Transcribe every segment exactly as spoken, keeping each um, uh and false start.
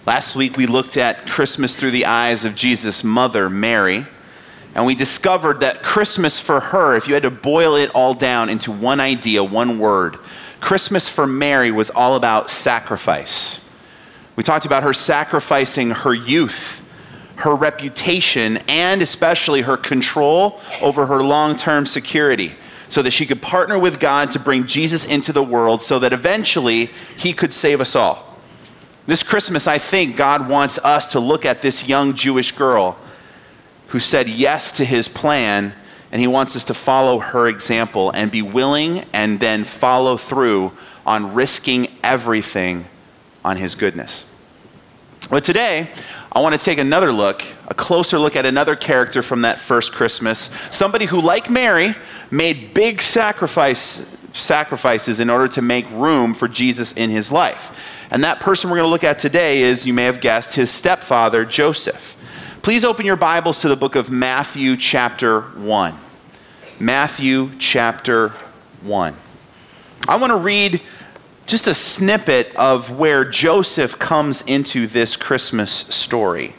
Last week we looked at Christmas through the eyes of Jesus' mother, Mary, and we discovered that Christmas for her, if you had to boil it all down into one idea, one word, Christmas for Mary was all about sacrifice. We talked about her sacrificing her youth, her reputation, and especially her control over her long-term security, so that she could partner with God to bring Jesus into the world so that eventually he could save us all. This Christmas, I think God wants us to look at this young Jewish girl who said yes to his plan, and he wants us to follow her example and be willing and then follow through on risking everything on his goodness. But today, I want to take another look, a closer look at another character from that first Christmas, somebody who, like Mary, made big sacrifice, sacrifices in order to make room for Jesus in his life. And that person we're going to look at today is, you may have guessed, his stepfather, Joseph. Please open your Bibles to the book of Matthew chapter one. Matthew chapter one. I want to read just a snippet of where Joseph comes into this Christmas story.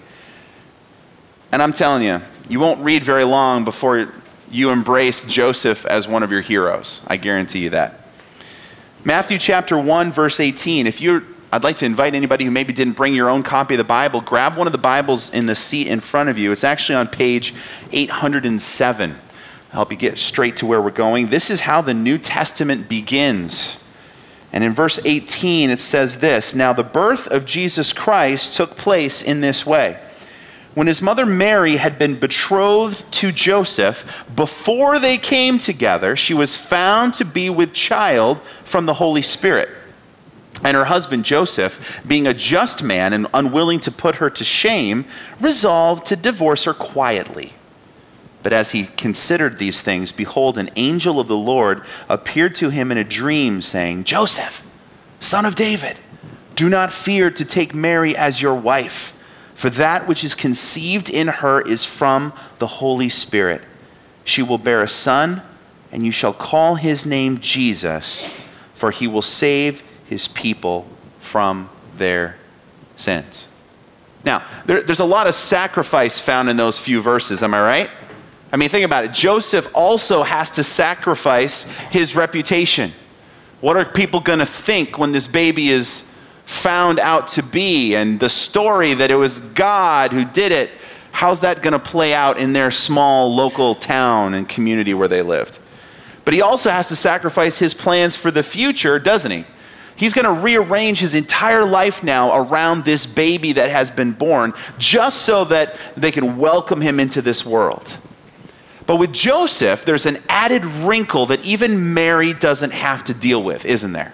And I'm telling you, you won't read very long before you embrace Joseph as one of your heroes. I guarantee you that. Matthew chapter one, verse eighteen. If you're I'd like to invite anybody who maybe didn't bring your own copy of the Bible, grab one of the Bibles in the seat in front of you. It's actually on page eight hundred seven. I'll help you get straight to where we're going. This is how the New Testament begins. And in verse eighteen, it says this: "Now the birth of Jesus Christ took place in this way. When his mother Mary had been betrothed to Joseph, before they came together, she was found to be with child from the Holy Spirit. And her husband Joseph, being a just man and unwilling to put her to shame, resolved to divorce her quietly. But as he considered these things, behold, an angel of the Lord appeared to him in a dream, saying, 'Joseph, son of David, do not fear to take Mary as your wife, for that which is conceived in her is from the Holy Spirit. She will bear a son, and you shall call his name Jesus, for he will save his people from their sins.'" Now, there, there's a lot of sacrifice found in those few verses, am I right? I mean, think about it. Joseph also has to sacrifice his reputation. What are people going to think when this baby is found out to be? And the story that it was God who did it, how's that going to play out in their small local town and community where they lived? But he also has to sacrifice his plans for the future, doesn't he? He's going to rearrange his entire life now around this baby that has been born, just so that they can welcome him into this world. But with Joseph, there's an added wrinkle that even Mary doesn't have to deal with, isn't there?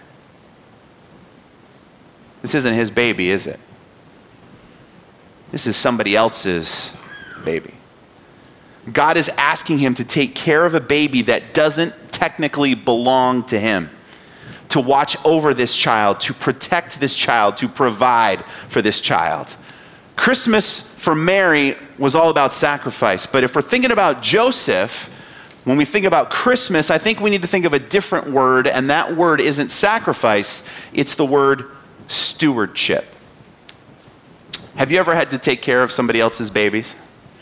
This isn't his baby, is it? This is somebody else's baby. God is asking him to take care of a baby that doesn't technically belong to him, to watch over this child, to protect this child, to provide for this child. Christmas for Mary was all about sacrifice. But if we're thinking about Joseph, when we think about Christmas, I think we need to think of a different word, and that word isn't sacrifice, it's the word stewardship. Have you ever had to take care of somebody else's babies?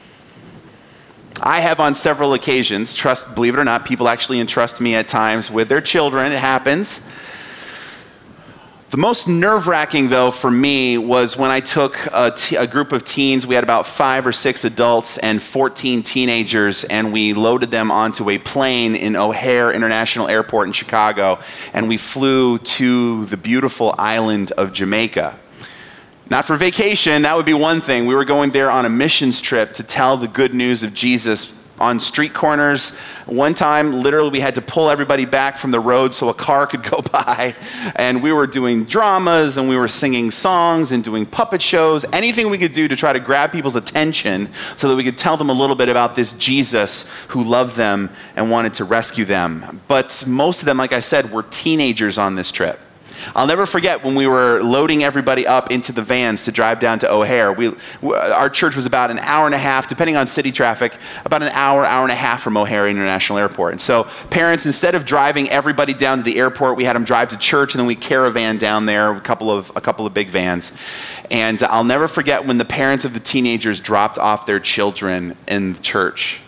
I have on several occasions. Trust, believe it or not, people actually entrust me at times with their children. It happens. The most nerve-wracking, though, for me was when I took a, t- a group of teens. We had about five or six adults and fourteen teenagers, and we loaded them onto a plane in O'Hare International Airport in Chicago, and we flew to the beautiful island of Jamaica. Not for vacation, that would be one thing. We were going there on a missions trip to tell the good news of Jesus on street corners. One time, literally, we had to pull everybody back from the road so a car could go by. And we were doing dramas, and we were singing songs and doing puppet shows, anything we could do to try to grab people's attention so that we could tell them a little bit about this Jesus who loved them and wanted to rescue them. But most of them, like I said, were teenagers on this trip. I'll never forget when we were loading everybody up into the vans to drive down to O'Hare. We, our church was about an hour and a half, depending on city traffic, about an hour, hour and a half from O'Hare International Airport. And so parents, instead of driving everybody down to the airport, we had them drive to church, and then we caravan down there, a couple of, a couple of big vans. And I'll never forget when the parents of the teenagers dropped off their children in church.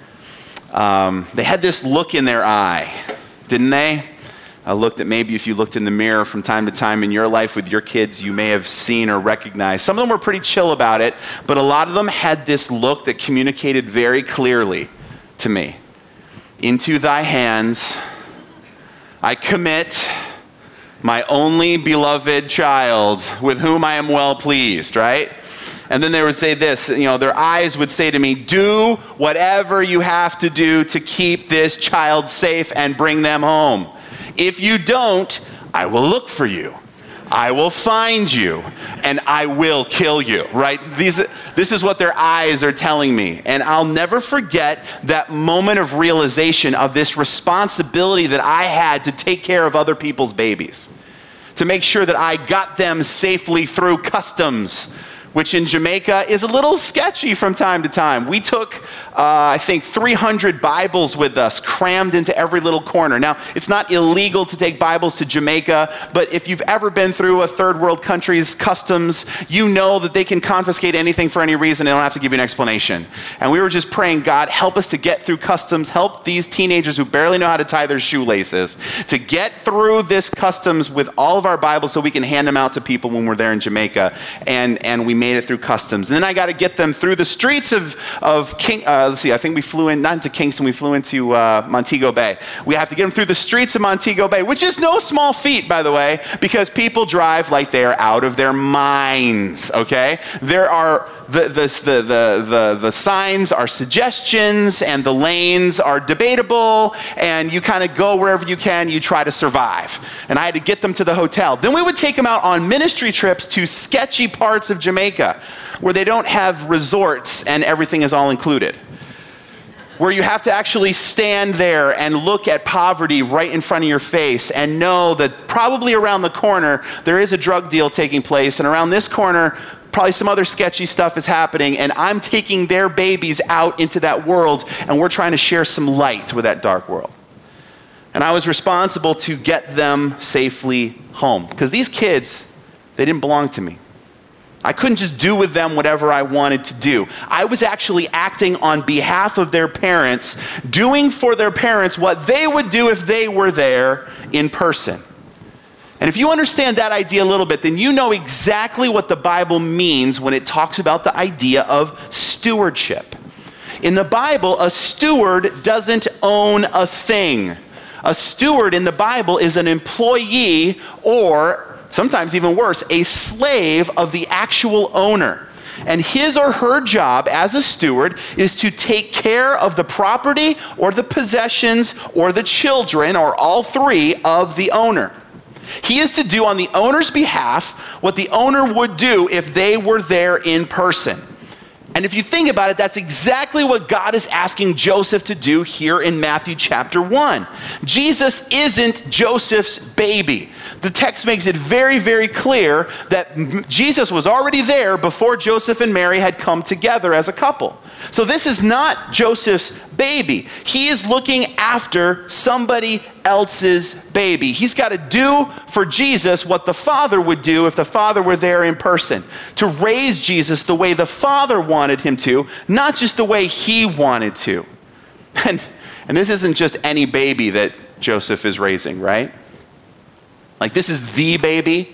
Um, they had this look in their eye, didn't they? A look that maybe if you looked in the mirror from time to time in your life with your kids, you may have seen or recognized. Some of them were pretty chill about it, but a lot of them had this look that communicated very clearly to me. Into thy hands I commit my only beloved child, with whom I am well pleased, right? And then they would say this, you know, their eyes would say to me, do whatever you have to do to keep this child safe and bring them home. If you don't, I will look for you. I will find you, and I will kill you, right? These, this is what their eyes are telling me. And I'll never forget that moment of realization of this responsibility that I had to take care of other people's babies, to make sure that I got them safely through customs, which in Jamaica is a little sketchy from time to time. We took, uh, I think, three hundred Bibles with us, crammed into every little corner. Now, it's not illegal to take Bibles to Jamaica, but if you've ever been through a third world country's customs, you know that they can confiscate anything for any reason. They don't have to give you an explanation. And we were just praying, God, help us to get through customs. Help these teenagers who barely know how to tie their shoelaces to get through this customs with all of our Bibles so we can hand them out to people when we're there in Jamaica. And, and we made it through customs. And then I got to get them through the streets of, of King, uh, let's see, I think we flew in, not into Kingston, we flew into uh, Montego Bay. We have to get them through the streets of Montego Bay, which is no small feat, by the way, because people drive like they're out of their minds, okay? There are, the, the, the, the, the, the signs are suggestions, and the lanes are debatable, and you kind of go wherever you can, you try to survive. And I had to get them to the hotel. Then we would take them out on ministry trips to sketchy parts of Jamaica, where they don't have resorts and everything is all included, where you have to actually stand there and look at poverty right in front of your face and know that probably around the corner there is a drug deal taking place, and around this corner probably some other sketchy stuff is happening, and I'm taking their babies out into that world, and we're trying to share some light with that dark world. And I was responsible to get them safely home, because these kids, they didn't belong to me. I couldn't just do with them whatever I wanted to do. I was actually acting on behalf of their parents, doing for their parents what they would do if they were there in person. And if you understand that idea a little bit, then you know exactly what the Bible means when it talks about the idea of stewardship. In the Bible, a steward doesn't own a thing. A steward in the Bible is an employee, or sometimes even worse, a slave of the actual owner. And his or her job as a steward is to take care of the property or the possessions or the children, or all three, of the owner. He is to do on the owner's behalf what the owner would do if they were there in person. And if you think about it, that's exactly what God is asking Joseph to do here in Matthew chapter one. Jesus isn't Joseph's baby. The text makes it very, very clear that Jesus was already there before Joseph and Mary had come together as a couple. So this is not Joseph's baby. He is looking after somebody else's baby. He's got to do for Jesus what the Father would do if the Father were there in person, to raise Jesus the way the Father wanted him to, not just the way he wanted to. And, and this isn't just any baby that Joseph is raising, right? Like, this is the baby,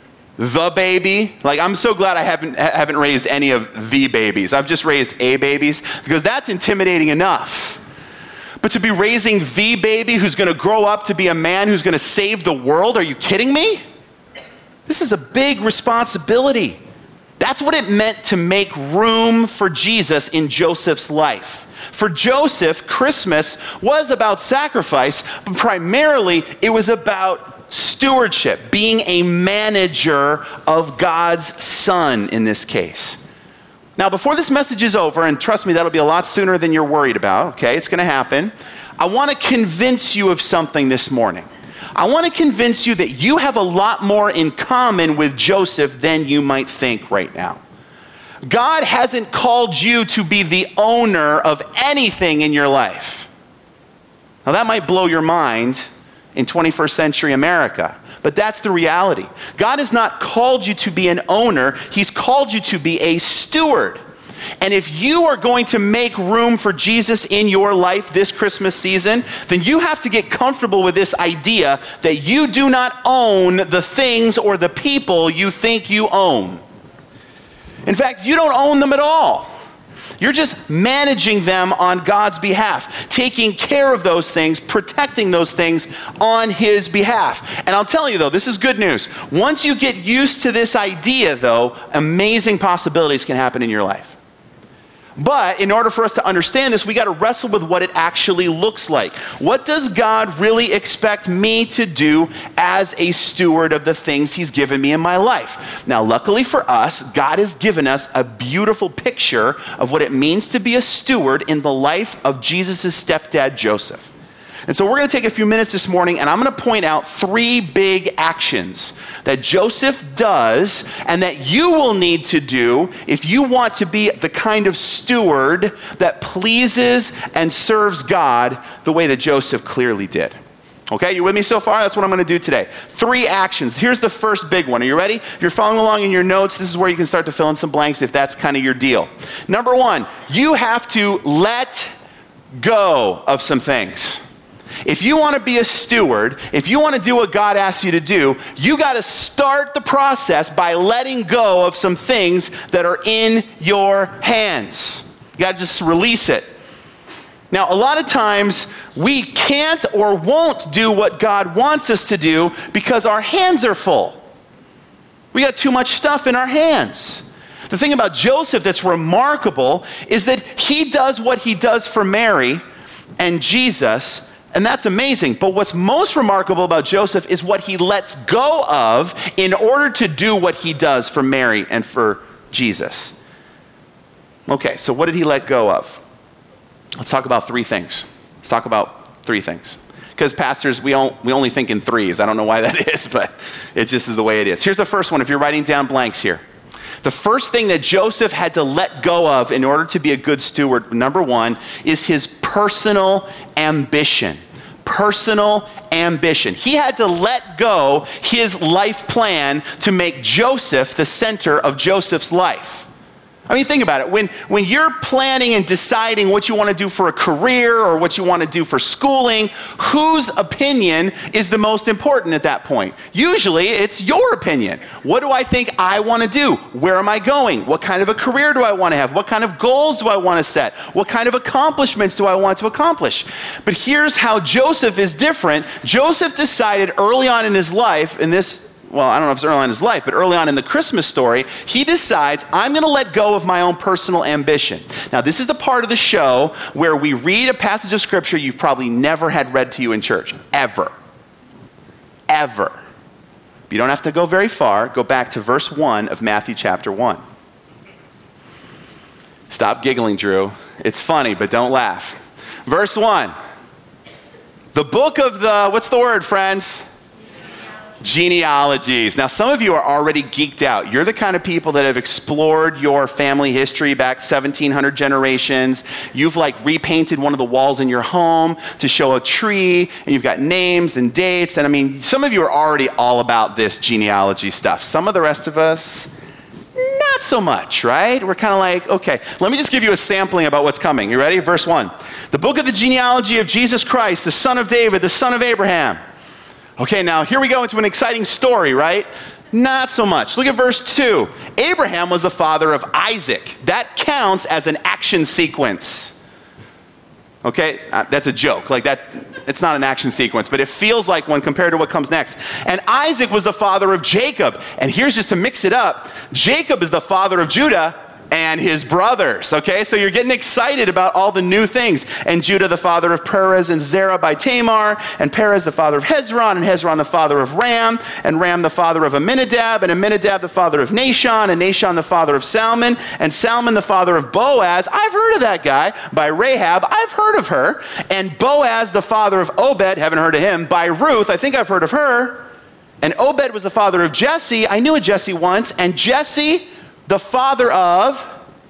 the baby. Like, I'm so glad I haven't haven't raised any of the babies. I've just raised a babies, because that's intimidating enough. But to be raising the baby who's going to grow up to be a man who's going to save the world, are you kidding me? This is a big responsibility. That's what it meant to make room for Jesus in Joseph's life. For Joseph, Christmas was about sacrifice, but primarily it was about stewardship, being a manager of God's son in this case. Now, before this message is over, and trust me, that'll be a lot sooner than you're worried about, okay? It's going to happen. I want to convince you of something this morning. I want to convince you that you have a lot more in common with Joseph than you might think right now. God hasn't called you to be the owner of anything in your life. Now that might blow your mind in twenty-first century America, but that's the reality. God has not called you to be an owner, He's called you to be a steward. And if you are going to make room for Jesus in your life this Christmas season, then you have to get comfortable with this idea that you do not own the things or the people you think you own. In fact, you don't own them at all. You're just managing them on God's behalf, taking care of those things, protecting those things on His behalf. And I'll tell you though, this is good news. Once you get used to this idea though, amazing possibilities can happen in your life. But in order for us to understand this, we got to wrestle with what it actually looks like. What does God really expect me to do as a steward of the things He's given me in my life? Now, luckily for us, God has given us a beautiful picture of what it means to be a steward in the life of Jesus' stepdad, Joseph. And so we're going to take a few minutes this morning, and I'm going to point out three big actions that Joseph does and that you will need to do if you want to be the kind of steward that pleases and serves God the way that Joseph clearly did. Okay, you with me so far? That's what I'm going to do today. Three actions. Here's the first big one. Are you ready? If you're following along in your notes, this is where you can start to fill in some blanks if that's kind of your deal. Number one, you have to let go of some things. If you want to be a steward, if you want to do what God asks you to do, you got to start the process by letting go of some things that are in your hands. You got to just release it. Now, a lot of times we can't or won't do what God wants us to do because our hands are full. We got too much stuff in our hands. The thing about Joseph that's remarkable is that he does what he does for Mary and Jesus, and that's amazing. But what's most remarkable about Joseph is what he lets go of in order to do what he does for Mary and for Jesus. Okay, so what did he let go of? Let's talk about three things. Let's talk about three things. Because pastors, we, don't, we only think in threes. I don't know why that is, but it just is the way it is. Here's the first one, if you're writing down blanks here. The first thing that Joseph had to let go of in order to be a good steward, number one, is his personal ambition. Personal ambition. He had to let go his life plan to make Joseph the center of Joseph's life. I mean, think about it. When, when you're planning and deciding what you want to do for a career or what you want to do for schooling, whose opinion is the most important at that point? Usually, it's your opinion. What do I think I want to do? Where am I going? What kind of a career do I want to have? What kind of goals do I want to set? What kind of accomplishments do I want to accomplish? But here's how Joseph is different. Joseph decided early on in his life, in this Well, I don't know if it's early on in his life, but early on in the Christmas story, he decides, I'm going to let go of my own personal ambition. Now, this is the part of the show where we read a passage of Scripture you've probably never had read to you in church. Ever. Ever. But you don't have to go very far. Go back to verse one of Matthew chapter one. Stop giggling, Drew. It's funny, but don't laugh. Verse one. The book of the, what's the word, friends? Genealogies. Now, some of you are already geeked out. You're the kind of people that have explored your family history back seventeen hundred generations. You've like repainted one of the walls in your home to show a tree, and you've got names and dates. And I mean, some of you are already all about this genealogy stuff. Some of the rest of us, not so much, right? We're kind of like, okay, let me just give you a sampling about what's coming. You ready? Verse one. The book of the genealogy of Jesus Christ, the son of David, the son of Abraham. Okay, now here we go into an exciting story, right? Not so much. Look at verse two. Abraham was the father of Isaac. That counts as an action sequence. Okay, uh, that's a joke. Like that, it's not an action sequence, but it feels like one compared to what comes next. And Isaac was the father of Jacob. And here's just to mix it up. Jacob is the father of Judah, and his brothers. Okay, so you're getting excited about all the new things. And Judah, the father of Perez and Zerah by Tamar, and Perez, the father of Hezron, and Hezron, the father of Ram, and Ram, the father of Amminadab, and Amminadab, the father of Nahshon, and Nahshon, the father of Salmon, and Salmon, the father of Boaz. I've heard of that guy. By Rahab, I've heard of her. And Boaz, the father of Obed, haven't heard of him. By Ruth, I think I've heard of her. And Obed was the father of Jesse. I knew a Jesse once. And Jesse, the father of...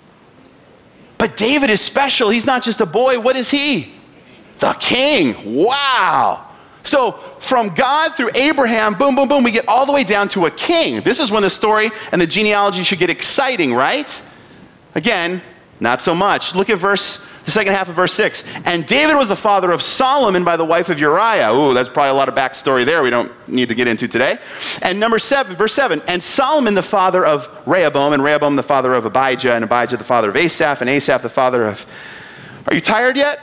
But David is special. He's not just a boy. What is he? The king. Wow. So from God through Abraham, boom, boom, boom, we get all the way down to a king. This is when the story and the genealogy should get exciting, right? Again, not so much. Look at verse, the second half of verse six. And David was the father of Solomon by the wife of Uriah. Ooh, that's probably a lot of backstory there we don't need to get into today. And number seven, verse seven. And Solomon the father of Rehoboam, and Rehoboam the father of Abijah, and Abijah the father of Asaph, and Asaph the father of... Are you tired yet?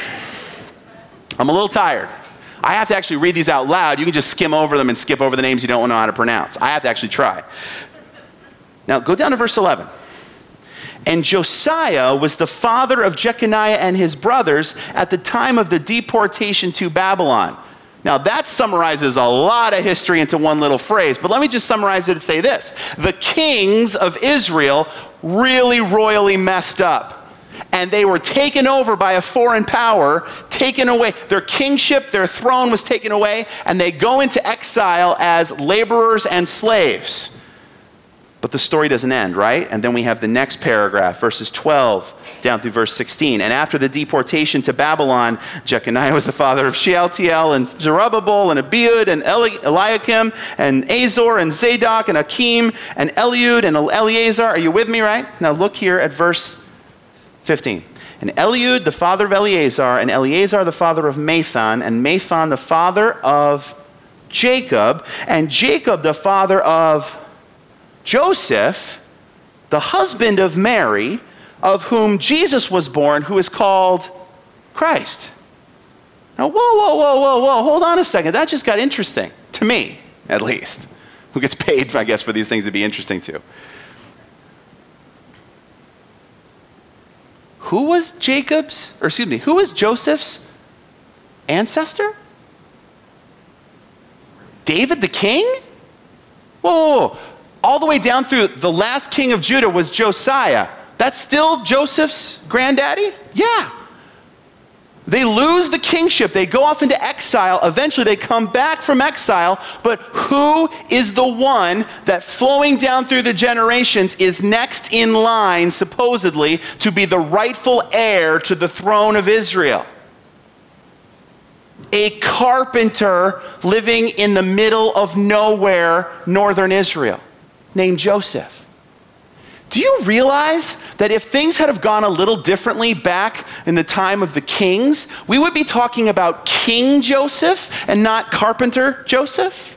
I'm a little tired. I have to actually read these out loud. You can just skim over them and skip over the names you don't know how to pronounce. I have to actually try. Now, go down to verse eleven. And Josiah was the father of Jeconiah and his brothers at the time of the deportation to Babylon. Now, that summarizes a lot of history into one little phrase, but let me just summarize it and say this. The kings of Israel really royally messed up, and they were taken over by a foreign power, taken away. Their kingship, their throne was taken away, and they go into exile as laborers and slaves. But the story doesn't end, right? And then we have the next paragraph, verses twelve down through verse sixteen. And after the deportation to Babylon, Jeconiah was the father of Shealtiel and Zerubbabel and Abiud and Eli- Eliakim and Azor and Zadok and Akim and Eliud and Eleazar. Are you with me, right? Now look here at verse fifteen. And Eliud, the father of Eleazar, and Eleazar, the father of Mathan, and Mathan, the father of Jacob, and Jacob, the father of Joseph, the husband of Mary, of whom Jesus was born, who is called Christ. Now, whoa, whoa, whoa, whoa, whoa, hold on a second. That just got interesting, to me, at least. Who gets paid, I guess, for these things to be interesting to. Who was Jacob's, or excuse me, who was Joseph's ancestor? David the king? Whoa, whoa, whoa. All the way down through the last king of Judah was Josiah. That's still Joseph's granddaddy? Yeah. They lose the kingship. They go off into exile. Eventually they come back from exile. But who is the one that flowing down through the generations is next in line, supposedly, to be the rightful heir to the throne of Israel? A carpenter living in the middle of nowhere, northern Israel, named Joseph. Do you realize that if things had have gone a little differently back in the time of the kings, we would be talking about King Joseph and not Carpenter Joseph?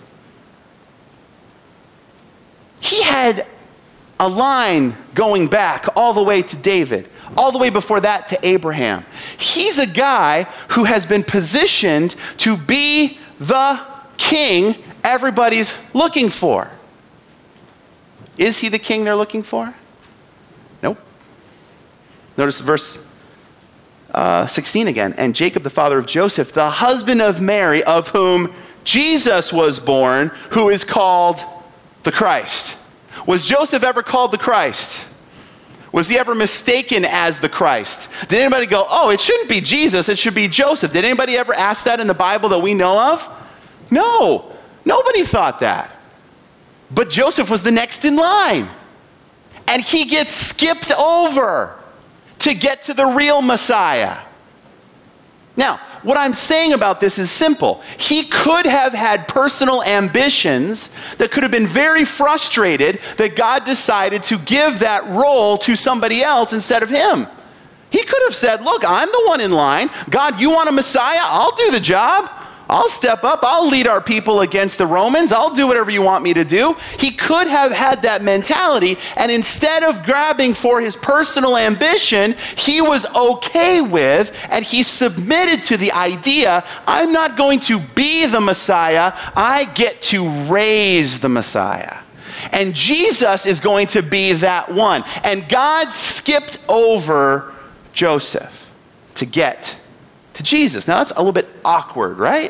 He had a line going back all the way to David, all the way before that to Abraham. He's a guy who has been positioned to be the king everybody's looking for. Is he the king they're looking for? Nope. Notice verse uh, sixteen again. And Jacob, the father of Joseph, the husband of Mary, of whom Jesus was born, who is called the Christ. Was Joseph ever called the Christ? Was he ever mistaken as the Christ? Did anybody go, oh, it shouldn't be Jesus, it should be Joseph? Did anybody ever ask that in the Bible that we know of? No. Nobody thought that. But Joseph was the next in line. And he gets skipped over to get to the real Messiah. Now, what I'm saying about this is simple. He could have had personal ambitions that could have been very frustrated that God decided to give that role to somebody else instead of him. He could have said, look, I'm the one in line. God, you want a Messiah? I'll do the job. I'll step up. I'll lead our people against the Romans. I'll do whatever you want me to do. He could have had that mentality, and instead of grabbing for his personal ambition, he was okay with, and he submitted to the idea, I'm not going to be the Messiah, I get to raise the Messiah. And Jesus is going to be that one. And God skipped over Joseph to get to Jesus. Now that's a little bit awkward, right?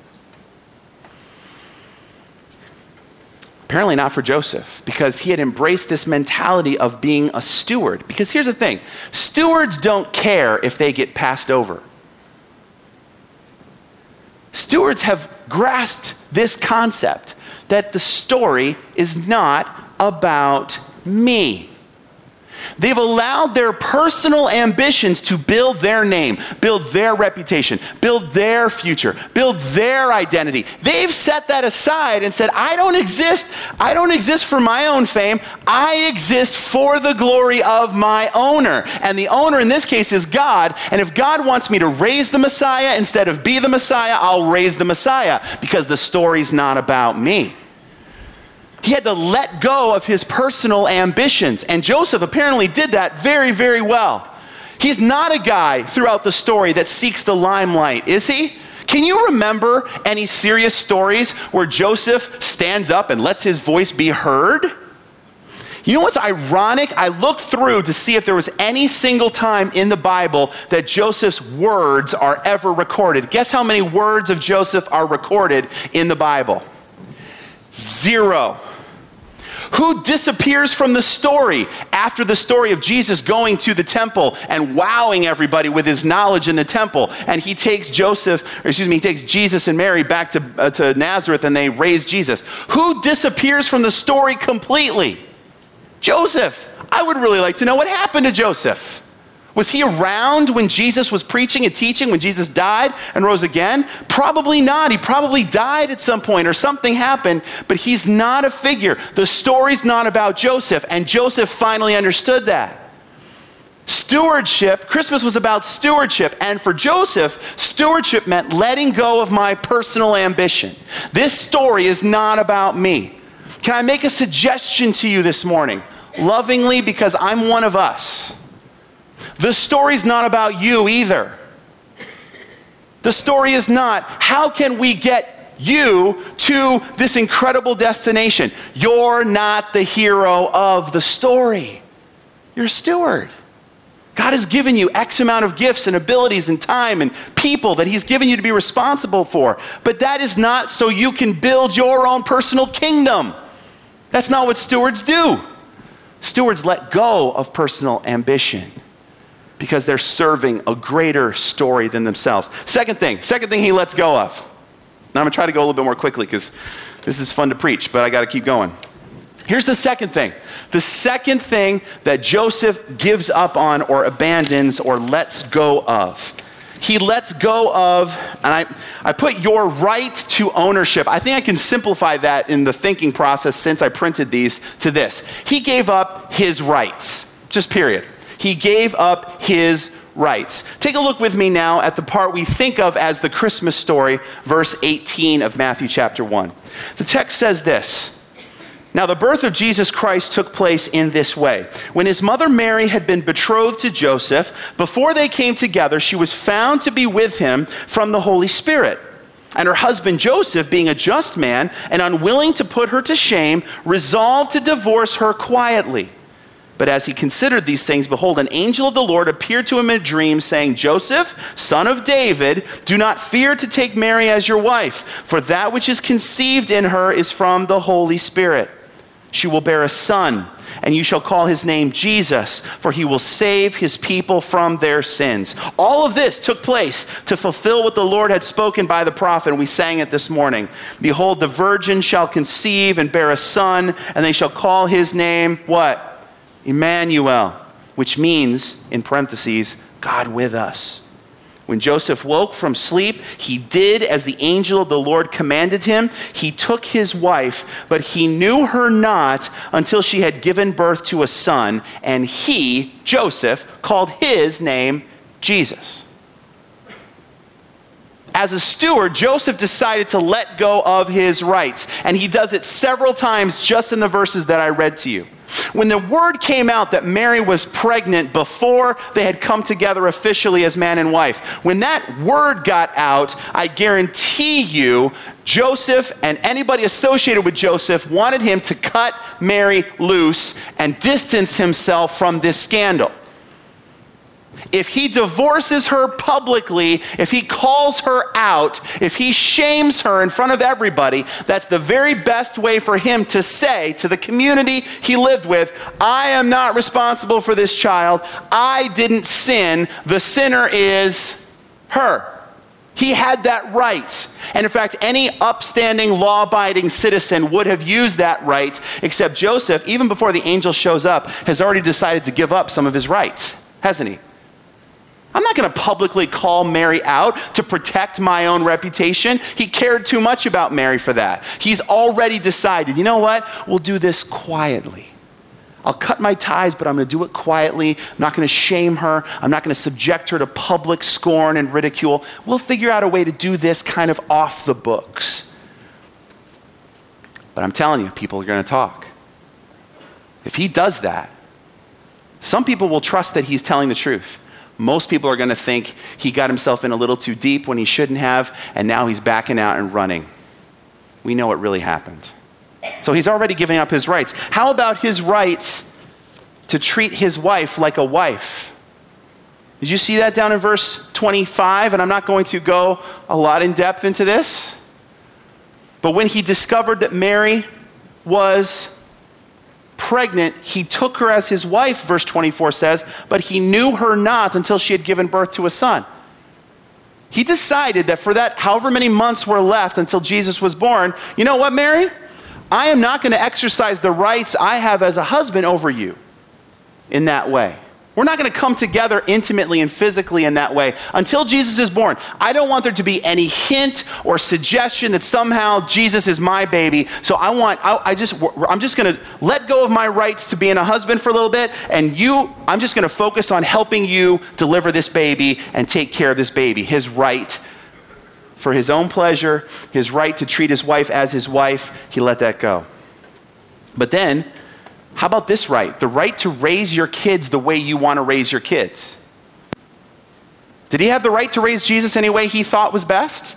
Apparently not for Joseph, because he had embraced this mentality of being a steward. Because here's the thing, stewards don't care if they get passed over. Stewards have grasped this concept that the story is not about me. They've allowed their personal ambitions to build their name, build their reputation, build their future, build their identity. They've set that aside and said, I don't exist. I don't exist for my own fame. I exist for the glory of my owner. And the owner in this case is God. And if God wants me to raise the Messiah instead of be the Messiah, I'll raise the Messiah because the story's not about me. He had to let go of his personal ambitions. And Joseph apparently did that very, very well. He's not a guy throughout the story that seeks the limelight, is he? Can you remember any serious stories where Joseph stands up and lets his voice be heard? You know what's ironic? I looked through to see if there was any single time in the Bible that Joseph's words are ever recorded. Guess how many words of Joseph are recorded in the Bible? Zero. Who disappears from the story after the story of Jesus going to the temple and wowing everybody with his knowledge in the temple? And he takes Joseph, or excuse me, he takes Jesus and Mary back to, uh, to Nazareth and they raise Jesus. Who disappears from the story completely? Joseph. I would really like to know what happened to Joseph. Was he around when Jesus was preaching and teaching, when Jesus died and rose again? Probably not. He probably died at some point or something happened, but he's not a figure. The story's not about Joseph, and Joseph finally understood that. Stewardship, Christmas was about stewardship, and for Joseph, stewardship meant letting go of my personal ambition. This story is not about me. Can I make a suggestion to you this morning? Lovingly, because I'm one of us. The story's not about you either. The story is not, how can we get you to this incredible destination? You're not the hero of the story. You're a steward. God has given you X amount of gifts and abilities and time and people that he's given you to be responsible for. But that is not so you can build your own personal kingdom. That's not what stewards do. Stewards let go of personal ambition, because they're serving a greater story than themselves. Second thing, second thing he lets go of. Now I'm going to try to go a little bit more quickly because this is fun to preach, but I got to keep going. Here's the second thing. The second thing that Joseph gives up on or abandons or lets go of. He lets go of, and I, I put your right to ownership. I think I can simplify that in the thinking process since I printed these to this. He gave up his rights, just period. He gave up his rights. Take a look with me now at the part we think of as the Christmas story, verse eighteen of Matthew chapter one. The text says this, Now the birth of Jesus Christ took place in this way. When his mother Mary had been betrothed to Joseph, before they came together, she was found to be with him from the Holy Spirit. And her husband Joseph, being a just man and unwilling to put her to shame, resolved to divorce her quietly. But as he considered these things, behold, an angel of the Lord appeared to him in a dream, saying, Joseph, son of David, do not fear to take Mary as your wife, for that which is conceived in her is from the Holy Spirit. She will bear a son, and you shall call his name Jesus, for he will save his people from their sins. All of this took place to fulfill what the Lord had spoken by the prophet, and we sang it this morning. Behold, the virgin shall conceive and bear a son, and they shall call his name, what? Emmanuel, which means, in parentheses, God with us. When Joseph woke from sleep, he did as the angel of the Lord commanded him. He took his wife, but he knew her not until she had given birth to a son, and he, Joseph, called his name Jesus. As a steward, Joseph decided to let go of his rights, and he does it several times just in the verses that I read to you. When the word came out that Mary was pregnant before they had come together officially as man and wife, when that word got out, I guarantee you, Joseph and anybody associated with Joseph wanted him to cut Mary loose and distance himself from this scandal. If he divorces her publicly, if he calls her out, if he shames her in front of everybody, that's the very best way for him to say to the community he lived with, I am not responsible for this child. I didn't sin. The sinner is her. He had that right. And in fact, any upstanding, law-abiding citizen would have used that right, except Joseph, even before the angel shows up, has already decided to give up some of his rights, hasn't he? I'm not going to publicly call Mary out to protect my own reputation. He cared too much about Mary for that. He's already decided, you know what? We'll do this quietly. I'll cut my ties, but I'm going to do it quietly. I'm not going to shame her. I'm not going to subject her to public scorn and ridicule. We'll figure out a way to do this kind of off the books. But I'm telling you, people are going to talk. If he does that, some people will trust that he's telling the truth. Most people are going to think he got himself in a little too deep when he shouldn't have, and now he's backing out and running. We know what really happened. So he's already giving up his rights. How about his rights to treat his wife like a wife? Did you see that down in verse twenty-five? And I'm not going to go a lot in depth into this. But when he discovered that Mary was pregnant, he took her as his wife, verse twenty-four says, but he knew her not until she had given birth to a son. He decided that for that however many months were left until Jesus was born, you know what, Mary? I am not going to exercise the rights I have as a husband over you in that way. We're not going to come together intimately and physically in that way until Jesus is born. I don't want there to be any hint or suggestion that somehow Jesus is my baby. So I want, I, I just, I'm just going to let go of my rights to being a husband for a little bit, and you, I'm just going to focus on helping you deliver this baby and take care of this baby. His right for his own pleasure, his right to treat his wife as his wife, he let that go. But then, how about this right? The right to raise your kids the way you want to raise your kids. Did he have the right to raise Jesus any way he thought was best?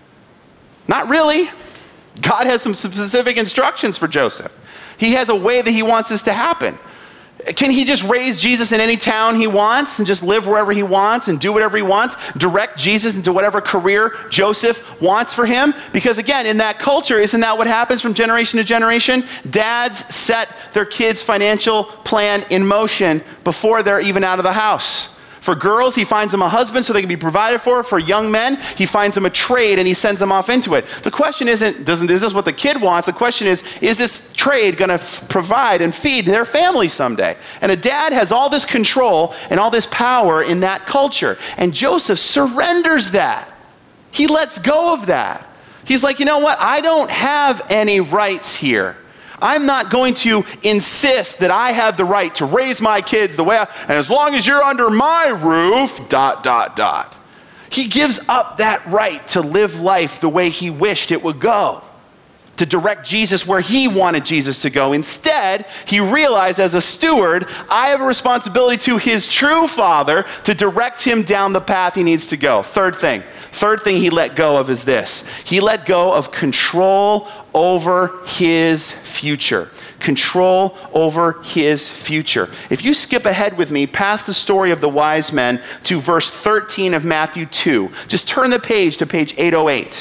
Not really. God has some specific instructions for Joseph. He has a way that he wants this to happen. Can he just raise Jesus in any town he wants and just live wherever he wants and do whatever he wants? Direct Jesus into whatever career Joseph wants for him? Because again, in that culture, isn't that what happens from generation to generation? Dads set their kids' financial plan in motion before they're even out of the house. For girls, he finds them a husband so they can be provided for. For young men, he finds them a trade and he sends them off into it. The question isn't, doesn't is this what the kid wants? The question is, is this trade going to f- provide and feed their family someday? And a dad has all this control and all this power in that culture. And Joseph surrenders that. He lets go of that. He's like, you know what? I don't have any rights here. I'm not going to insist that I have the right to raise my kids the way I, and as long as you're under my roof, dot, dot, dot. He gives up that right to live life the way he wished it would go, to direct Jesus where he wanted Jesus to go. Instead, he realized as a steward, I have a responsibility to his true father to direct him down the path he needs to go. Third thing, third thing he let go of is this. He let go of control over his future. Control over his future. If you skip ahead with me past the story of the wise men to verse thirteen of Matthew two, just turn the page to page eight oh eight.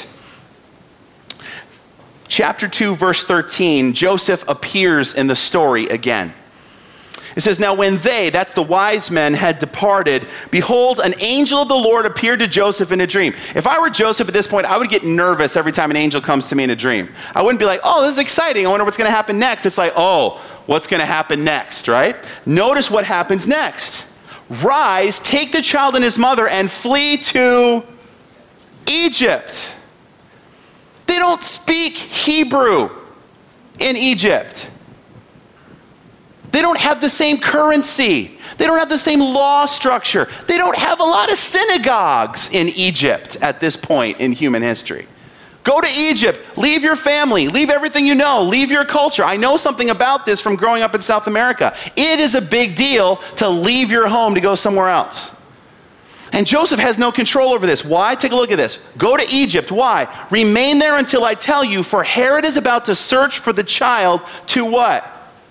Chapter two, verse thirteen, Joseph appears in the story again. It says, now when they, that's the wise men, had departed, behold, an angel of the Lord appeared to Joseph in a dream. If I were Joseph at this point, I would get nervous every time an angel comes to me in a dream. I wouldn't be like, oh, this is exciting. I wonder what's going to happen next. It's like, oh, what's going to happen next, right? Notice what happens next. Rise, take the child and his mother, and flee to Egypt. They don't speak Hebrew in Egypt. They don't have the same currency. They don't have the same law structure. They don't have a lot of synagogues in Egypt at this point in human history. Go to Egypt. Leave your family. Leave everything you know. Leave your culture. I know something about this from growing up in South America. It is a big deal to leave your home to go somewhere else. And Joseph has no control over this. Why? Take a look at this. Go to Egypt. Why? Remain there until I tell you, for Herod is about to search for the child to what?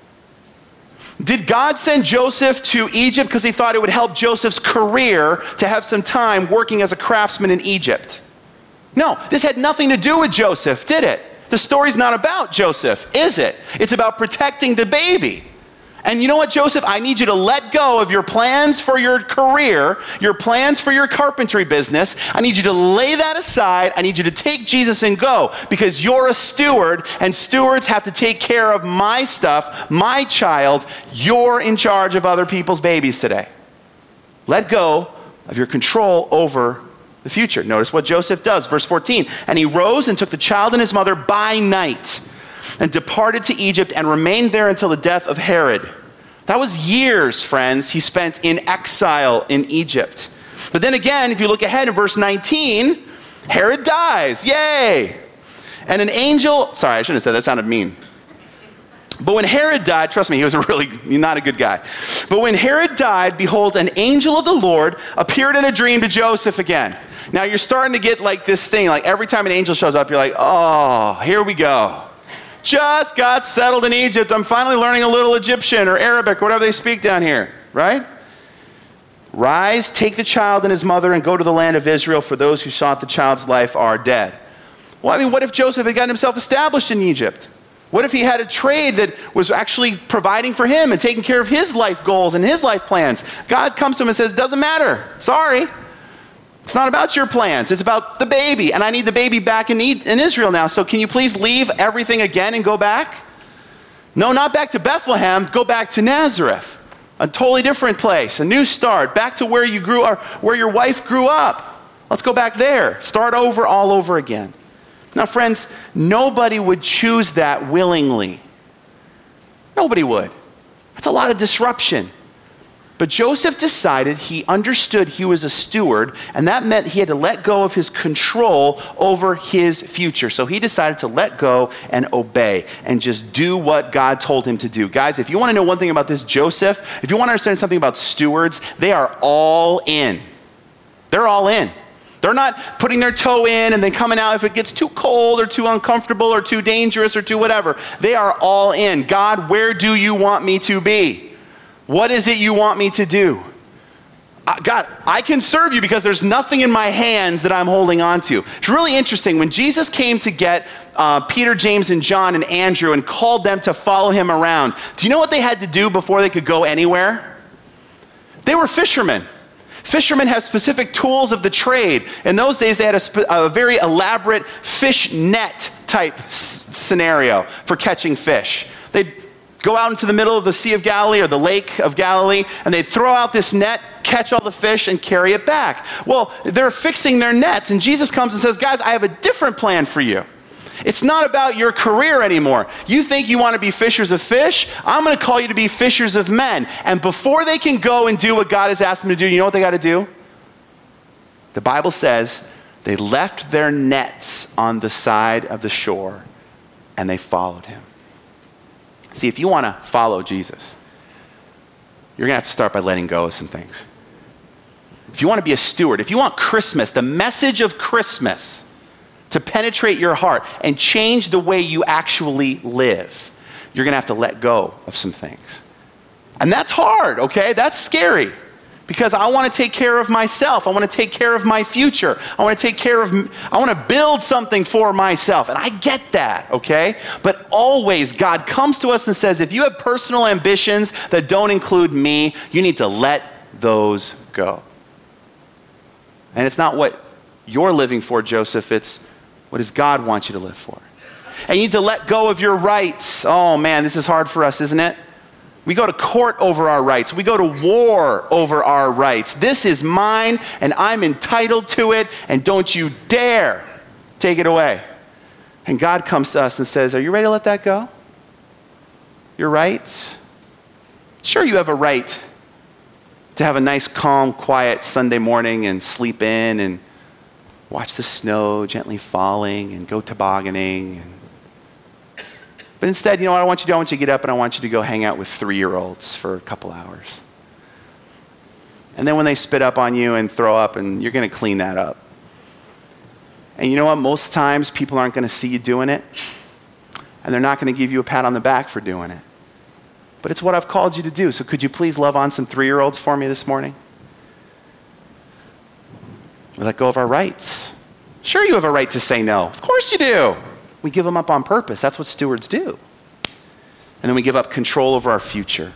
Did God send Joseph to Egypt because he thought it would help Joseph's career to have some time working as a craftsman in Egypt? No, this had nothing to do with Joseph, did it? The story's not about Joseph, is it? It's about protecting the baby. And you know what, Joseph? I need you to let go of your plans for your career, your plans for your carpentry business. I need you to lay that aside. I need you to take Jesus and go, because you're a steward, and stewards have to take care of my stuff, my child. You're in charge of other people's babies today. Let go of your control over the future. Notice what Joseph does. Verse fourteen, and he rose and took the child and his mother by night and departed to Egypt and remained there until the death of Herod. That was years, friends, he spent in exile in Egypt. But then again, if you look ahead in verse nineteen, Herod dies. Yay! And an angel, sorry, I shouldn't have said that, that sounded mean. But when Herod died, trust me, he was a really not a good guy. But when Herod died, behold, an angel of the Lord appeared in a dream to Joseph again. Now you're starting to get like this thing, like every time an angel shows up, you're like, oh, here we go. Just got settled in Egypt. I'm finally learning a little Egyptian or Arabic, whatever they speak down here, right? Rise, take the child and his mother and go to the land of Israel, for those who sought the child's life are dead. Well, I mean, what if Joseph had gotten himself established in Egypt? What if he had a trade that was actually providing for him and taking care of his life goals and his life plans? God comes to him and says, doesn't matter. Sorry. It's not about your plans. It's about the baby. And I need the baby back in, in Israel now. So can you please leave everything again and go back? No, not back to Bethlehem. Go back to Nazareth. A totally different place. A new start. Back to where you grew, or where your wife grew up. Let's go back there. Start over all over again. Now, friends, nobody would choose that willingly. Nobody would. That's a lot of disruption. But Joseph decided, he understood he was a steward, and that meant he had to let go of his control over his future. So he decided to let go and obey and just do what God told him to do. Guys, if you want to know one thing about this Joseph, if you want to understand something about stewards, they are all in. They're all in. They're not putting their toe in and then coming out if it gets too cold or too uncomfortable or too dangerous or too whatever. They are all in. God, where do you want me to be? What is it you want me to do? Uh, God, I can serve you because there's nothing in my hands that I'm holding on to. It's really interesting. When Jesus came to get uh, Peter, James, and John and Andrew and called them to follow him around, do you know what they had to do before they could go anywhere? They were fishermen. Fishermen have specific tools of the trade. In those days, they had a, sp- a very elaborate fish net type s- scenario for catching fish. They'd go out into the middle of the Sea of Galilee or the Lake of Galilee, and they'd throw out this net, catch all the fish, and carry it back. Well, they're fixing their nets, and Jesus comes and says, guys, I have a different plan for you. It's not about your career anymore. You think you want to be fishers of fish? I'm going to call you to be fishers of men. And before they can go and do what God has asked them to do, you know what they got to do? The Bible says they left their nets on the side of the shore, and they followed him. See, if you want to follow Jesus, you're going to have to start by letting go of some things. If you want to be a steward, if you want Christmas, the message of Christmas, to penetrate your heart and change the way you actually live, you're going to have to let go of some things. And that's hard, okay? That's scary. Because I want to take care of myself. I want to take care of my future. I want to take care of, I want to build something for myself. And I get that, okay? But always God comes to us and says, if you have personal ambitions that don't include me, you need to let those go. And it's not what you're living for, Joseph. It's what does God want you to live for? And you need to let go of your rights. Oh man, this is hard for us, isn't it? We go to court over our rights. We go to war over our rights. This is mine, and I'm entitled to it, and don't you dare take it away. And God comes to us and says, are you ready to let that go? Your rights? Sure, you have a right to have a nice, calm, quiet Sunday morning and sleep in and watch the snow gently falling and go tobogganing. And... But instead, you know what I want you to do? I want you to get up and I want you to go hang out with three-year-olds for a couple hours. And then when they spit up on you and throw up, and you're going to clean that up. And you know what? Most times people aren't going to see you doing it, and they're not going to give you a pat on the back for doing it. But it's what I've called you to do. So could you please love on some three-year-olds for me this morning? We let go of our rights. Sure, you have a right to say no. Of course you do. We give them up on purpose. That's what stewards do. And then we give up control over our future.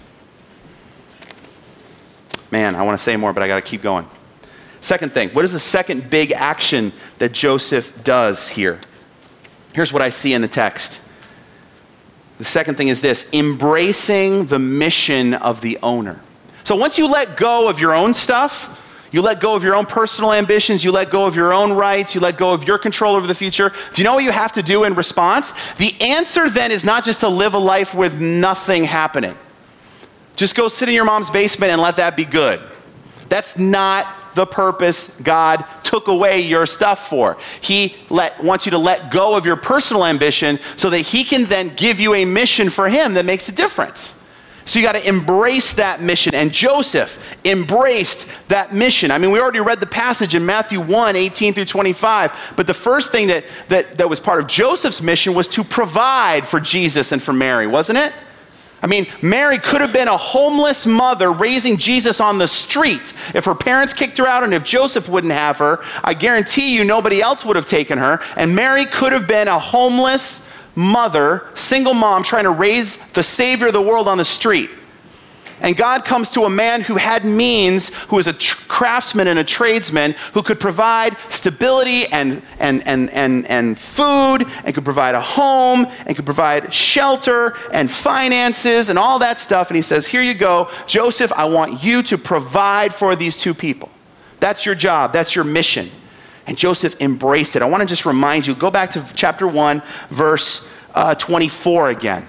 Man, I want to say more, but I got to keep going. Second thing, what is the second big action that Joseph does here? Here's what I see in the text. The second thing is this: embracing the mission of the owner. So once you let go of your own stuff, you let go of your own personal ambitions, you let go of your own rights, you let go of your control over the future, do you know what you have to do in response? The answer then is not just to live a life with nothing happening. Just go sit in your mom's basement and let that be good. That's not the purpose God took away your stuff for. He let, wants you to let go of your personal ambition so that he can then give you a mission for him that makes a difference. So you got to embrace that mission. And Joseph embraced that mission. I mean, we already read the passage in Matthew one, eighteen through twenty-five. But the first thing that, that, that was part of Joseph's mission was to provide for Jesus and for Mary, wasn't it? I mean, Mary could have been a homeless mother raising Jesus on the street if her parents kicked her out and if Joseph wouldn't have her. I guarantee you nobody else would have taken her. And Mary could have been a homeless mother, single mom, trying to raise the Savior of the world on the street. And God comes to a man who had means, who was a tr- craftsman and a tradesman, who could provide stability and, and, and, and, and food, and could provide a home, and could provide shelter and finances and all that stuff. And he says, here you go, Joseph, I want you to provide for these two people. That's your job. That's your mission. And Joseph embraced it. I want to just remind you, go back to chapter one, verse uh, twenty-four again.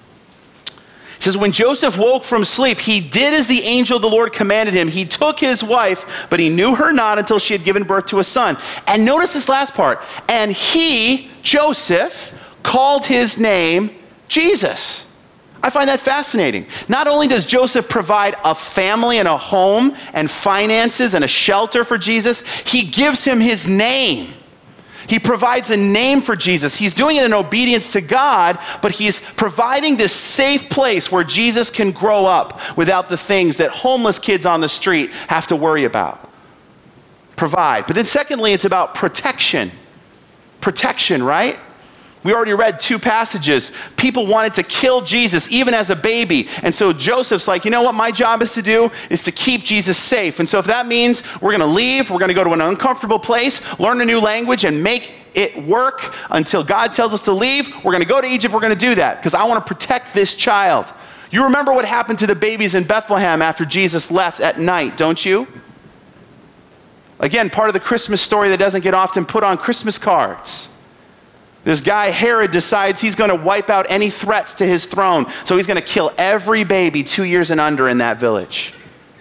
It says, when Joseph woke from sleep, he did as the angel of the Lord commanded him. He took his wife, but he knew her not until she had given birth to a son. And notice this last part. And he, Joseph, called his name Jesus. I find that fascinating. Not only does Joseph provide a family and a home and finances and a shelter for Jesus, he gives him his name. He provides a name for Jesus. He's doing it in obedience to God, but he's providing this safe place where Jesus can grow up without the things that homeless kids on the street have to worry about. Provide. But then secondly, it's about protection. Protection, right? We already read two passages. People wanted to kill Jesus even as a baby. And so Joseph's like, you know what my job is to do is to keep Jesus safe. And so if that means we're going to leave, we're going to go to an uncomfortable place, learn a new language, and make it work until God tells us to leave, we're going to go to Egypt, we're going to do that because I want to protect this child. You remember what happened to the babies in Bethlehem after Jesus left at night, don't you? Again, part of the Christmas story that doesn't get often put on Christmas cards. This guy, Herod, decides he's going to wipe out any threats to his throne. So he's going to kill every baby two years and under in that village.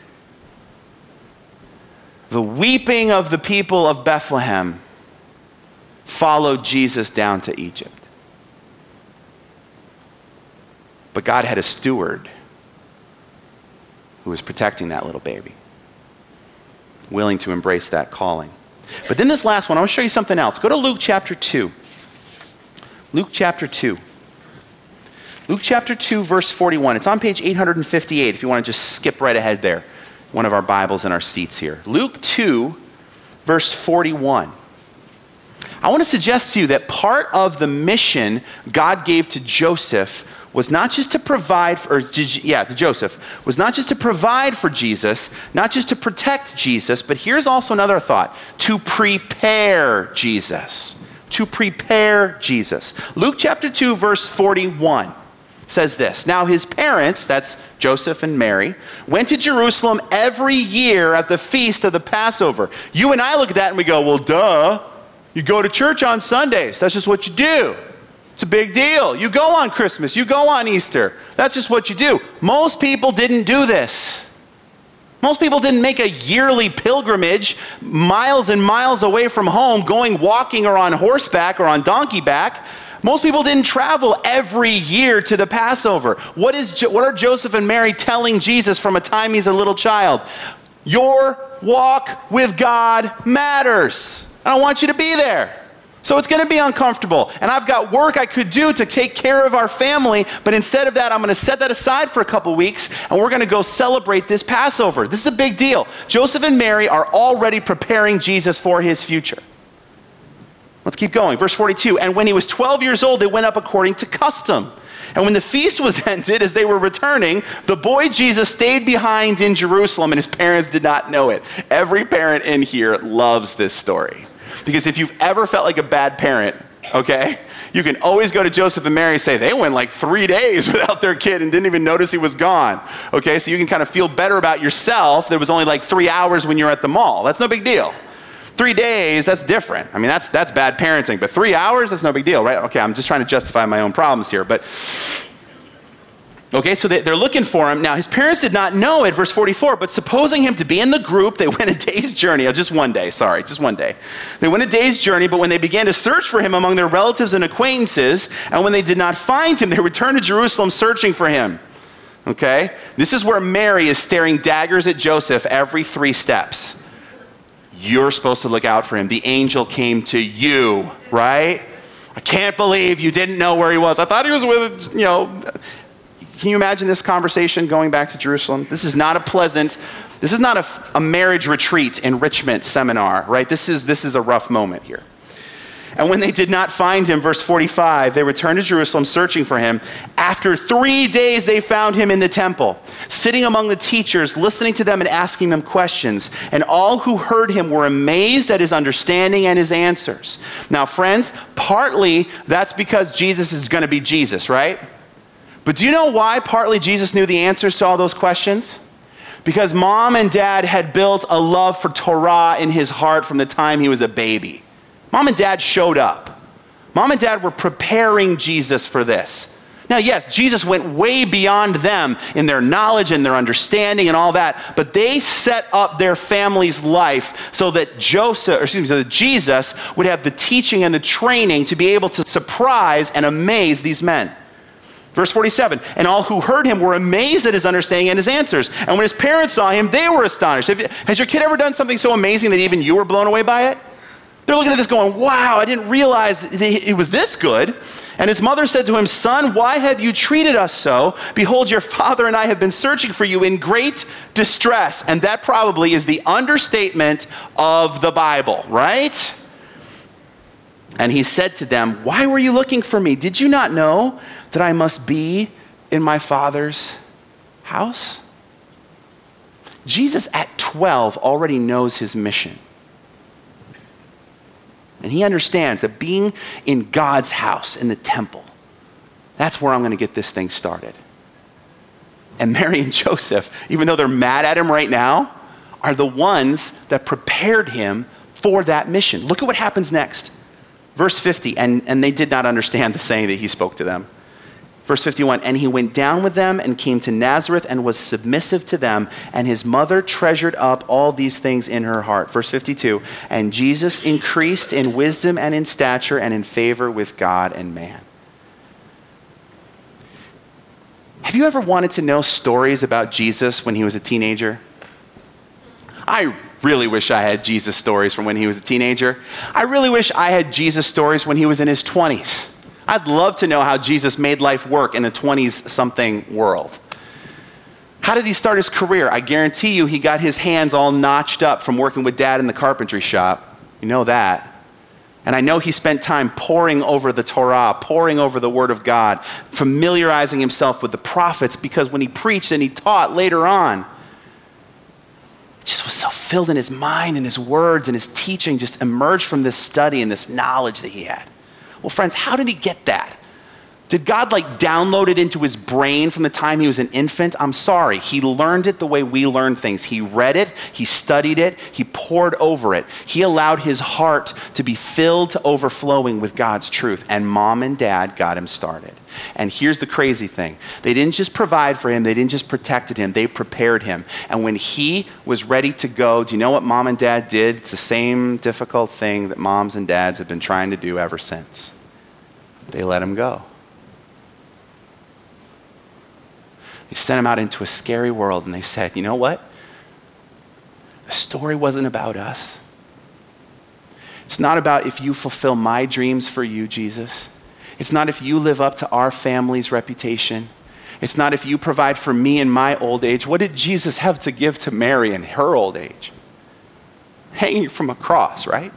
The weeping of the people of Bethlehem followed Jesus down to Egypt. But God had a steward who was protecting that little baby, willing to embrace that calling. But then this last one, I want to show you something else. Go to Luke chapter two. Luke chapter two. Luke chapter two, verse forty-one. It's on page eight hundred fifty-eight if you want to just skip right ahead there. One of our Bibles in our seats here. Luke two, verse forty-one. I want to suggest to you that part of the mission God gave to Joseph was not just to provide, for, or to, yeah, to Joseph, was not just to provide for Jesus, not just to protect Jesus, but here's also another thought, to prepare Jesus. To prepare Jesus. Luke chapter two, verse forty-one says this. Now his parents, that's Joseph and Mary, went to Jerusalem every year at the feast of the Passover. You and I look at that and we go, well, duh. You go to church on Sundays. That's just what you do. It's a big deal. You go on Christmas. You go on Easter. That's just what you do. Most people didn't do this. Most people didn't make a yearly pilgrimage miles and miles away from home, going walking or on horseback or on donkey back. Most people didn't travel every year to the Passover. What is jo- what are Joseph and Mary telling Jesus from a time he's a little child? Your walk with God matters. I don't want you to be there. So it's going to be uncomfortable. And I've got work I could do to take care of our family, but instead of that, I'm going to set that aside for a couple weeks, and we're going to go celebrate this Passover. This is a big deal. Joseph and Mary are already preparing Jesus for his future. Let's keep going. Verse forty-two, and when he was twelve years old, they went up according to custom. And when the feast was ended, as they were returning, the boy Jesus stayed behind in Jerusalem, and his parents did not know it. Every parent in here loves this story. Because if you've ever felt like a bad parent, okay, you can always go to Joseph and Mary and say, they went like three days without their kid and didn't even notice he was gone. Okay, so you can kind of feel better about yourself. There was only like three hours when you're at the mall. That's no big deal. Three days, that's different. I mean, that's that's bad parenting. But three hours, that's no big deal, right? Okay, I'm just trying to justify my own problems here. But, okay, so they, they're looking for him. Now, his parents did not know it, verse forty-four, but supposing him to be in the group, they went a day's journey. Oh, just one day, sorry, just one day. They went a day's journey, but when they began to search for him among their relatives and acquaintances, and when they did not find him, they returned to Jerusalem searching for him. Okay? This is where Mary is staring daggers at Joseph every three steps. You're supposed to look out for him. The angel came to you, right? I can't believe you didn't know where he was. I thought he was with, you know. Can you imagine this conversation going back to Jerusalem? This is not a pleasant, this is not a, a marriage retreat enrichment seminar, right? This is, this is a rough moment here. And when they did not find him, verse forty-five, they returned to Jerusalem searching for him. After three days, they found him in the temple, sitting among the teachers, listening to them and asking them questions. And all who heard him were amazed at his understanding and his answers. Now, friends, partly that's because Jesus is going to be Jesus, right? But do you know why partly Jesus knew the answers to all those questions? Because mom and dad had built a love for Torah in his heart from the time he was a baby. Mom and dad showed up. Mom and dad were preparing Jesus for this. Now, yes, Jesus went way beyond them in their knowledge and their understanding and all that, but they set up their family's life so that Joseph, or excuse me, so that Jesus would have the teaching and the training to be able to surprise and amaze these men. Verse forty-seven, and all who heard him were amazed at his understanding and his answers. And when his parents saw him, they were astonished. Have you, has your kid ever done something so amazing that even you were blown away by it? They're looking at this going, wow, I didn't realize it was this good. And his mother said to him, son, why have you treated us so? Behold, your father and I have been searching for you in great distress. And that probably is the understatement of the Bible, right? And he said to them, why were you looking for me? Did you not know that I must be in my Father's house? Jesus at twelve already knows his mission. And he understands that being in God's house, in the temple, that's where I'm going to get this thing started. And Mary and Joseph, even though they're mad at him right now, are the ones that prepared him for that mission. Look at what happens next. Verse fifty, and, and they did not understand the saying that he spoke to them. Verse fifty-one, and he went down with them and came to Nazareth and was submissive to them, and his mother treasured up all these things in her heart. Verse fifty-two, and Jesus increased in wisdom and in stature and in favor with God and man. Have you ever wanted to know stories about Jesus when he was a teenager? I really wish I had Jesus stories from when he was a teenager. I really wish I had Jesus stories when he was in his twenties. I'd love to know how Jesus made life work in a twenties-something world. How did he start his career? I guarantee you he got his hands all notched up from working with dad in the carpentry shop. You know that. And I know he spent time poring over the Torah, poring over the Word of God, familiarizing himself with the prophets, because when he preached and he taught later on, it just was so filled in his mind and his words and his teaching just emerged from this study and this knowledge that he had. Well, friends, how did he get that? Did God like download it into his brain from the time he was an infant? I'm sorry. He learned it the way we learn things. He read it, he studied it, he poured over it. He allowed his heart to be filled to overflowing with God's truth. And mom and dad got him started. And here's the crazy thing. They didn't just provide for him, they didn't just protect him, they prepared him. And when he was ready to go, do you know what mom and dad did? It's the same difficult thing that moms and dads have been trying to do ever since. They let him go. They sent him out into a scary world and they said, you know what? The story wasn't about us. It's not about if you fulfill my dreams for you, Jesus. It's not if you live up to our family's reputation. It's not if you provide for me in my old age. What did Jesus have to give to Mary in her old age? Hanging from a cross, right?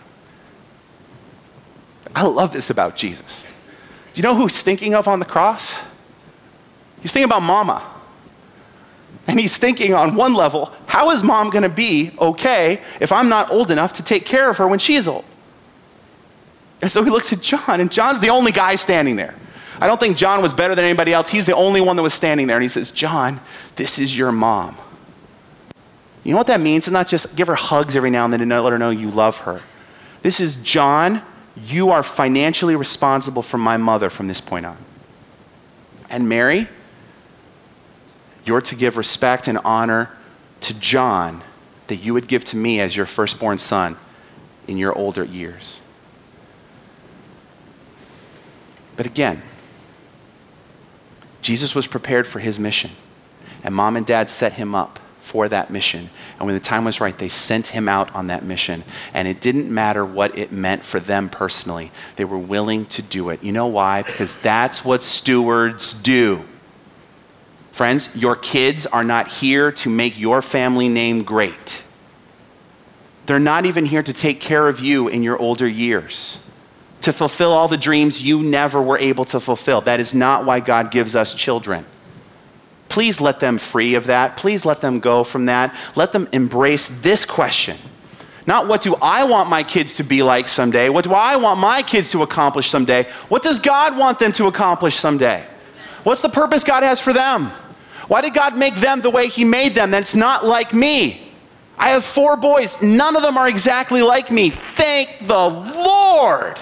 I love this about Jesus. Do you know who he's thinking of on the cross? He's thinking about mama. And he's thinking on one level, how is mom going to be okay if I'm not old enough to take care of her when she's old? And so he looks at John, and John's the only guy standing there. I don't think John was better than anybody else. He's the only one that was standing there. And he says, John, this is your mom. You know what that means? It's not just give her hugs every now and then and let her know you love her. This is, John, you are financially responsible for my mother from this point on. And Mary, you're to give respect and honor to John that you would give to me as your firstborn son in your older years. But again, Jesus was prepared for his mission, and mom and dad set him up for that mission. And when the time was right, they sent him out on that mission. And it didn't matter what it meant for them personally. They were willing to do it. You know why? Because that's what stewards do. Friends, your kids are not here to make your family name great. They're not even here to take care of you in your older years, to fulfill all the dreams you never were able to fulfill. That is not why God gives us children. Please let them free of that. Please let them go from that. Let them embrace this question. Not what do I want my kids to be like someday? What do I want my kids to accomplish someday? What does God want them to accomplish someday? What's the purpose God has for them? Why did God make them the way he made them? That's not like me. I have four boys. None of them are exactly like me. Thank the Lord.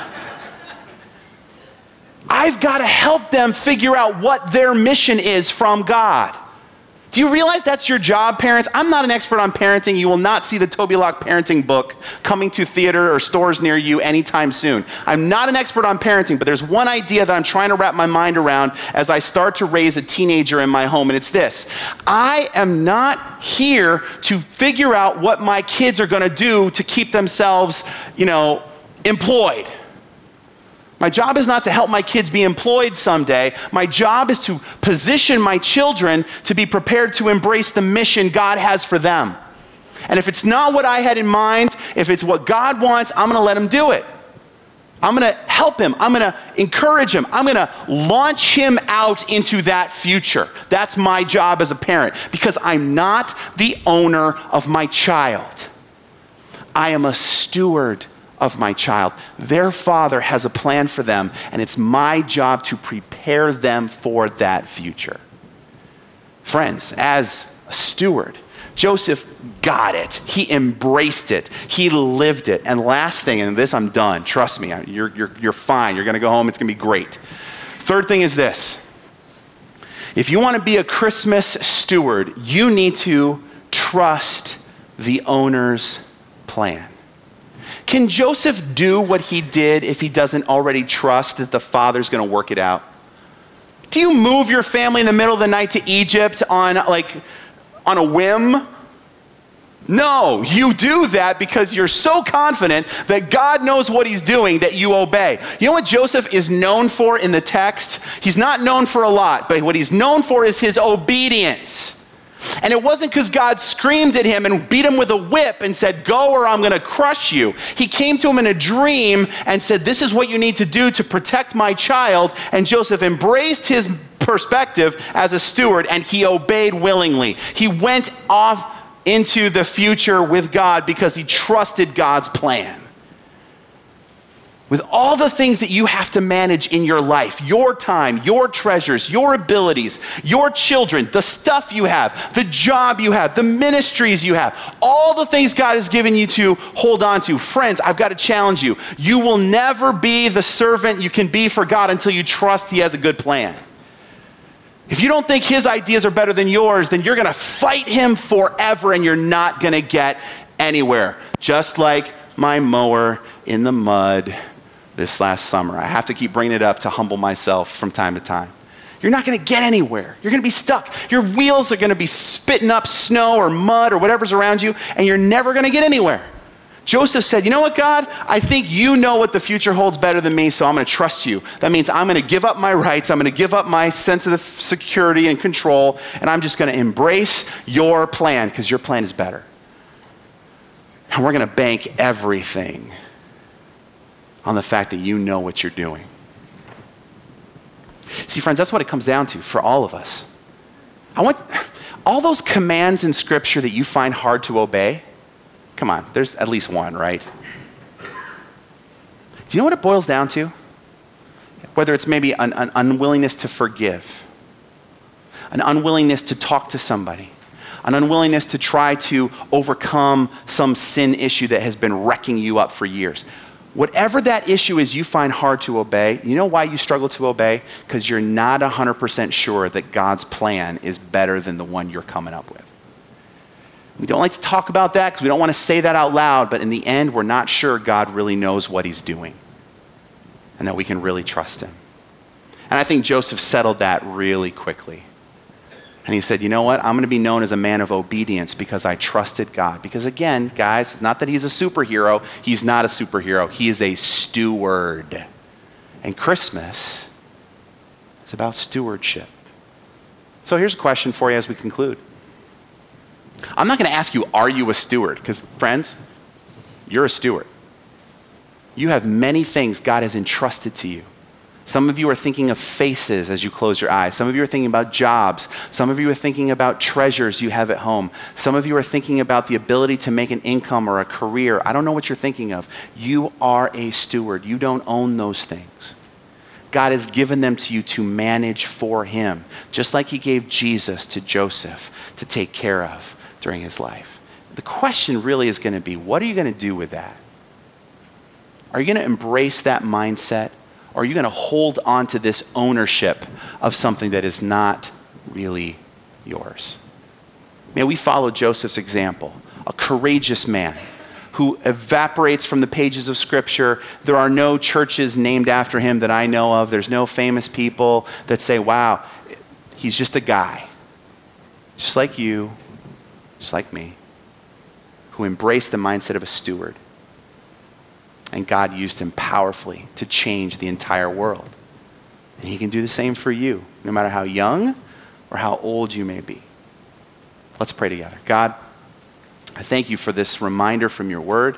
I've got to help them figure out what their mission is from God. Do you realize that's your job, parents? I'm not an expert on parenting. You will not see the Toby Lock parenting book coming to theater or stores near you anytime soon. I'm not an expert on parenting, but there's one idea that I'm trying to wrap my mind around as I start to raise a teenager in my home, and it's this. I am not here to figure out what my kids are going to do to keep themselves, you know, employed. My job is not to help my kids be employed someday. My job is to position my children to be prepared to embrace the mission God has for them. And if it's not what I had in mind, if it's what God wants, I'm going to let him do it. I'm going to help him. I'm going to encourage him. I'm going to launch him out into that future. That's my job as a parent, because I'm not the owner of my child. I am a steward of my child. Their father has a plan for them, and it's my job to prepare them for that future. Friends, as a steward, Joseph got it. He embraced it. He lived it. And last thing, and this I'm done. Trust me, you're, you're, you're fine. You're going to go home. It's going to be great. Third thing is this. If you want to be a Christmas steward, you need to trust the owner's plan. Can Joseph do what he did if he doesn't already trust that the father's going to work it out? Do you move your family in the middle of the night to Egypt on like on a whim? No, you do that because you're so confident that God knows what he's doing that you obey. You know what Joseph is known for in the text? He's not known for a lot, but what he's known for is his obedience. And it wasn't because God screamed at him and beat him with a whip and said, go or I'm going to crush you. He came to him in a dream and said, this is what you need to do to protect my child. And Joseph embraced his perspective as a steward, and he obeyed willingly. He went off into the future with God because he trusted God's plan. with all the things that you have to manage in your life, your time, your treasures, your abilities, your children, the stuff you have, the job you have, the ministries you have, all the things God has given you to hold on to. Friends, I've got to challenge you. You will never be the servant you can be for God until you trust he has a good plan. If you don't think his ideas are better than yours, then you're going to fight him forever and you're not going to get anywhere. Just like my mower in the mud this last summer. I have to keep bringing it up to humble myself from time to time. You're not going to get anywhere. You're going to be stuck. Your wheels are going to be spitting up snow or mud or whatever's around you, and you're never going to get anywhere. Joseph said, you know what, God? I think you know what the future holds better than me, so I'm going to trust you. That means I'm going to give up my rights. I'm going to give up my sense of security and control, and I'm just going to embrace your plan because your plan is better. And we're going to bank everything on the fact that you know what you're doing. See, friends, that's what it comes down to for all of us. I want all those commands in Scripture that you find hard to obey. Come on, there's at least one, right? Do you know what it boils down to? Whether it's maybe an, an unwillingness to forgive, an unwillingness to talk to somebody, an unwillingness to try to overcome some sin issue that has been wrecking you up for years. Whatever that issue is you find hard to obey, you know why you struggle to obey? Because you're not one hundred percent sure that God's plan is better than the one you're coming up with. We don't like to talk about that because we don't want to say that out loud, but in the end, we're not sure God really knows what he's doing and that we can really trust him. And I think Joseph settled that really quickly. And he said, you know what? I'm going to be known as a man of obedience because I trusted God. Because again, guys, it's not that he's a superhero. He's not a superhero. He is a steward. And Christmas is about stewardship. So here's a question for you as we conclude. I'm not going to ask you, are you a steward? Because friends, you're a steward. You have many things God has entrusted to you. Some of you are thinking of faces as you close your eyes. Some of you are thinking about jobs. Some of you are thinking about treasures you have at home. Some of you are thinking about the ability to make an income or a career. I don't know what you're thinking of. You are a steward. You don't own those things. God has given them to you to manage for him, just like he gave Jesus to Joseph to take care of during his life. The question really is going to be, what are you going to do with that? Are you going to embrace that mindset? Or are you going to hold on to this ownership of something that is not really yours? May we follow Joseph's example, a courageous man who evaporates from the pages of Scripture. There are no churches named after him that I know of. There's no famous people that say, wow, he's just a guy, just like you, just like me, who embraced the mindset of a steward. And God used him powerfully to change the entire world. And he can do the same for you, no matter how young or how old you may be. Let's pray together. God, I thank you for this reminder from your word.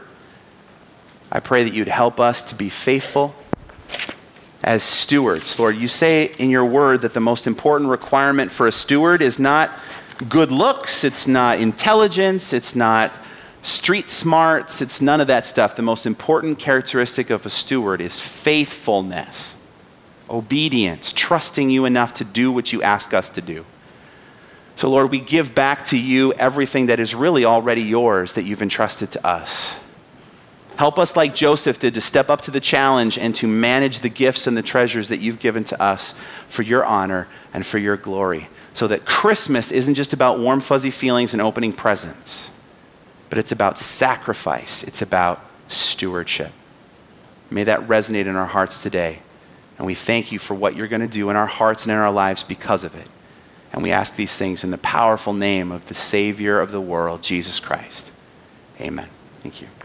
I pray that you'd help us to be faithful as stewards. Lord, you say in your word that the most important requirement for a steward is not good looks, it's not intelligence, it's not street smarts, it's none of that stuff. The most important characteristic of a steward is faithfulness, obedience, trusting you enough to do what you ask us to do. So Lord, we give back to you everything that is really already yours that you've entrusted to us. Help us like Joseph did to step up to the challenge and to manage the gifts and the treasures that you've given to us for your honor and for your glory. So that Christmas isn't just about warm, fuzzy feelings and opening presents, but it's about sacrifice. It's about stewardship. May that resonate in our hearts today. And we thank you for what you're going to do in our hearts and in our lives because of it. And we ask these things in the powerful name of the Savior of the world, Jesus Christ. Amen. Thank you.